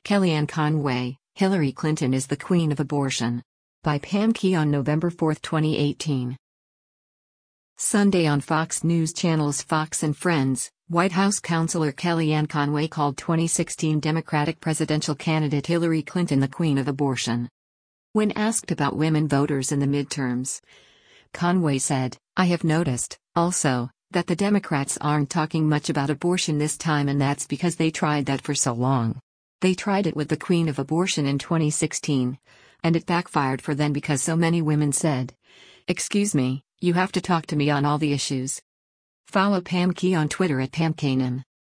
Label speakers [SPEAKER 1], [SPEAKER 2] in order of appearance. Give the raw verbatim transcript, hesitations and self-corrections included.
[SPEAKER 1] Kellyanne Conway, Hillary Clinton is the queen of abortion. By Pam Key on November fourth, twenty eighteen. Sunday on Fox News Channel's Fox and Friends, White House counselor Kellyanne Conway called twenty sixteen Democratic presidential candidate Hillary Clinton the queen of abortion. When asked about women voters in the midterms, Conway said, "I have noticed, also, that the Democrats aren't talking much about abortion this time, and that's because they tried that for so long. They tried it with the queen of abortion in twenty sixteen, and it backfired for them because so many women said, 'Excuse me, you have to talk to me on all the issues.'" Follow Pam Key on Twitter at Pam Kanan.